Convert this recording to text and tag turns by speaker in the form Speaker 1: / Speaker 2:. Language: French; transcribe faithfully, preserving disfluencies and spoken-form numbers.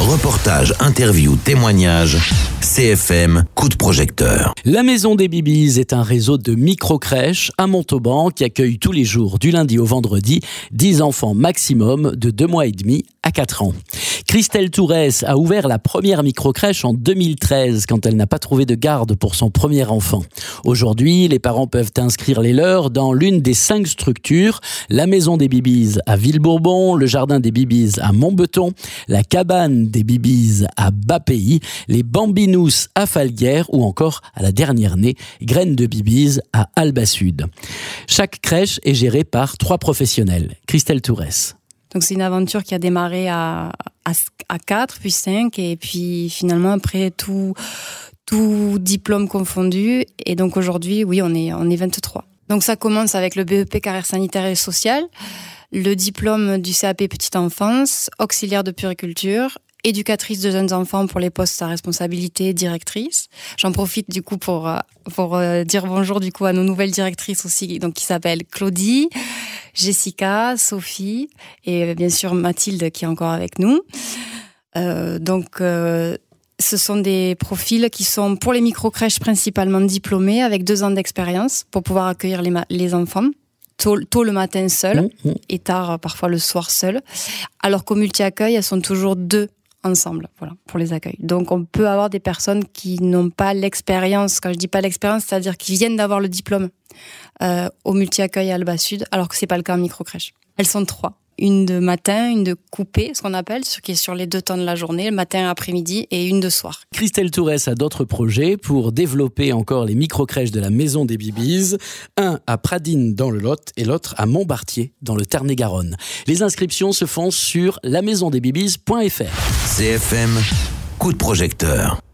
Speaker 1: Reportages, interviews, témoignages, C F M, coup de projecteur.
Speaker 2: La Maison des Bibis est un réseau de micro-crèches à Montauban qui accueille tous les jours, du lundi au vendredi, dix enfants maximum de deux mois et demi à quatre ans. Christelle Tourès a ouvert la première micro-crèche en deux mille treize quand elle n'a pas trouvé de garde pour son premier enfant. Aujourd'hui, les parents peuvent inscrire les leurs dans l'une des cinq structures, la Maison des Bibis à Villebourbon, le Jardin des Bibis à Montbeton, la Cabane des Bibis à Bas-Pays, les Bambinous à Falguières ou encore à la dernière née, Graines de Bibis à Alba Sud. Chaque crèche est gérée par trois professionnels. Christelle Tourès.
Speaker 3: Donc c'est une aventure qui a démarré à, à, à quatre, puis cinq, et puis finalement après tout, tout diplôme confondu. Et donc aujourd'hui, oui, on est, on est vingt-trois. Donc ça commence avec le B E P carrière sanitaire et sociale, le diplôme du C A P petite enfance, auxiliaire de puériculture, éducatrice de jeunes enfants pour les postes à responsabilité, directrice. J'en profite du coup pour, pour dire bonjour du coup à nos nouvelles directrices aussi, donc qui s'appellent Claudie, Jessica, Sophie et bien sûr Mathilde qui est encore avec nous. Euh, donc euh, ce sont des profils qui sont pour les micro-crèches principalement diplômés avec deux ans d'expérience pour pouvoir accueillir les, ma- les enfants. Tôt, tôt le matin seul mmh, mmh. et tard parfois le soir seul. Alors qu'au multi-accueil, elles sont toujours deux ensemble, voilà, pour les accueils. Donc on peut avoir des personnes qui n'ont pas l'expérience. Quand je dis pas l'expérience, c'est-à-dire qui viennent d'avoir le diplôme euh, au multi-accueil à Alba Sud, alors que c'est pas le cas en micro-crèche. Elles sont trois. Une de matin, une de coupée, ce qu'on appelle, ce qui est sur les deux temps de la journée, le matin, après-midi, et une de soir.
Speaker 2: Christelle Tourès a d'autres projets pour développer encore les micro-crèches de la Maison des Bibis. Un à Pradines dans le Lot et l'autre à Montbartier dans le Tarn-et-Garonne. Les inscriptions se font sur la maison des bibis point f r.
Speaker 1: C F M, coup de projecteur.